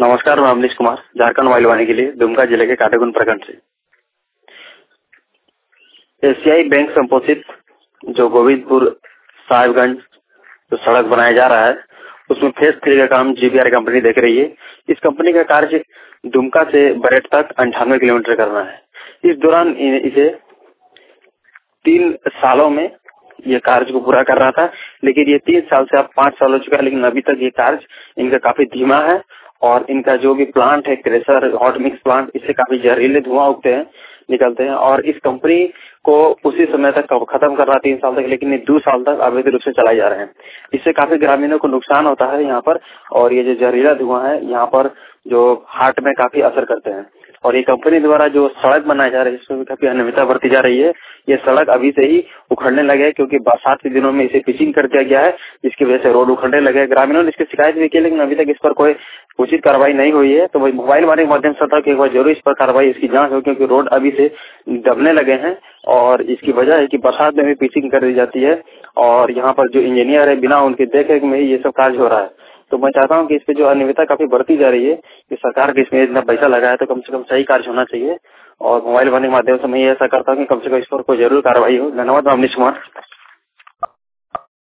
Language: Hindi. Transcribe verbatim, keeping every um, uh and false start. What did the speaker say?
नमस्कार, मैं अमनीश कुमार झारखंड मोबाइल वाणी के लिए दुमका जिले के काटेगुंड प्रखंड से। एशियाई बैंक संपोषित जो गोविंदपुर साहिबगंज जो सड़क बनाया जा रहा है उसमें फेज थ्री का काम जीबीआर कंपनी देख रही है। इस कंपनी का कार्य दुमका से बरेट तक अंठानवे किलोमीटर करना है। इस दौरान इसे तीन सालों में ये कार्य को पूरा कर रहा था, लेकिन ये तीन साल से अब पांच साल हो चुका है, लेकिन अभी तक ये कार्य इनका काफी धीमा है। और इनका जो भी प्लांट है क्रेशर हॉट मिक्स प्लांट, इससे काफी जहरीले धुआं उगते हैं निकलते हैं और इस कंपनी को उसी समय तक खत्म कर रहा तीन साल तक, लेकिन ये दो साल तक अवैध रूप से चलाए जा रहे हैं। इससे काफी ग्रामीणों को नुकसान होता है यहाँ पर। और ये जो जहरीला धुआं है यहाँ पर जो हार्ट में काफी असर करते हैं। और ये कंपनी द्वारा जो सड़क बनाई जा रही है इसमें भी काफी अनियमितता बरती जा रही है। ये सड़क अभी से ही उखड़ने लगे हैं क्योंकि बरसात के दिनों में इसे पिचिंग कर दिया गया है, जिसकी वजह से रोड उखड़ने लगे। ग्रामीणों ने इसकी शिकायत भी की, लेकिन अभी तक इस पर कोई उचित कार्रवाई नहीं हुई है। तो वही मोबाइल वाले के माध्यम से था कि एक बार जरूर इस पर कार्रवाई इसकी जांच हो, क्योंकि रोड अभी से दबने लगे हैं और इसकी वजह है कि बरसात में भी पिचिंग कर दी जाती है और यहाँ पर जो इंजीनियर है बिना उनके देख में ही ये सब कार्य हो रहा है। तो मैं चाहता हूँ कि इस पे जो अनियमितता काफी बढ़ती जा रही है कि सरकार के इसमें इतना पैसा लगा है तो कम से कम सही कार्य होना चाहिए। और मोबाइल वाले के माध्यम से मैं ऐसा करता हूँ कि कम से कम इस पर कोई जरूर कार्रवाई हो। धन्यवाद। अमनीश कुमार।